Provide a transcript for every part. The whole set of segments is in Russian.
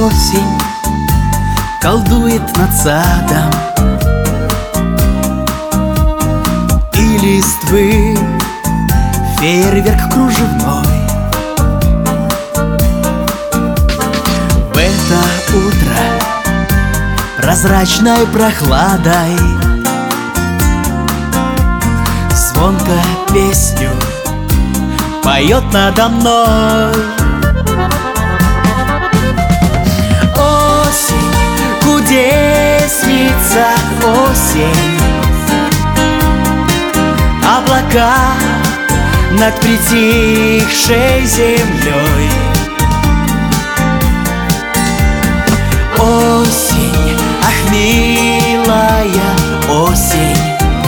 Осень колдует над садом, и листвы фейерверк кружевной. В это утро прозрачной прохладой звонко песню поет надо мной. Осень, кудесница, осень, облака над притихшей землей. Осень, ах, милая осень,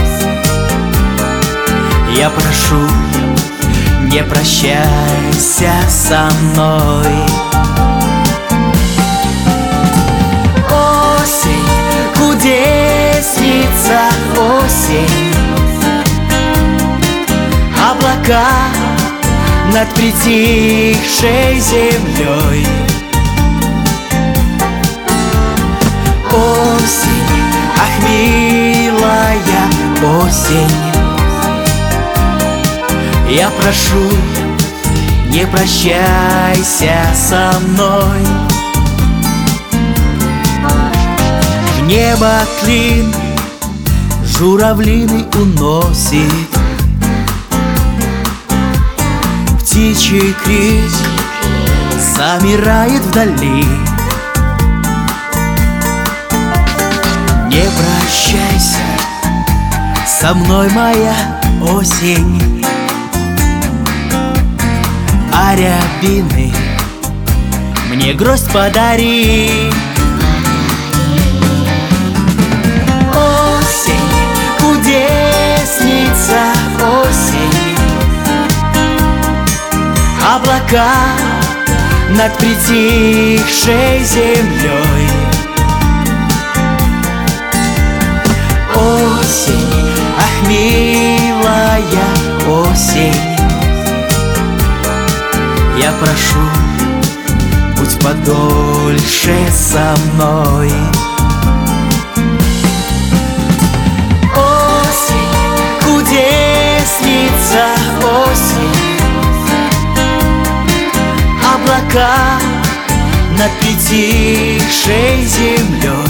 я прошу, не прощайся со мной. Осень, кудесница, осень, облака над притихшей землей. Осень, ах, милая осень, я прошу, не прощайся со мной. В небо клин журавлиный уносит, птичий крик замирает вдали. Не прощайся со мной, моя осень, а рябины мне гроздь подари. Осень, кудесница, осень, облака над притихшей землей. Осень, ах, милая осень, я прошу, будь подольше со мной. Осень, кудесница, осень, облака над притихшей землей.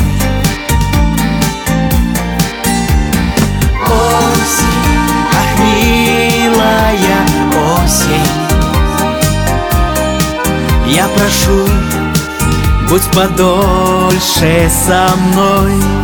Осень, ах, милая осень, я прошу, будь подольше со мной.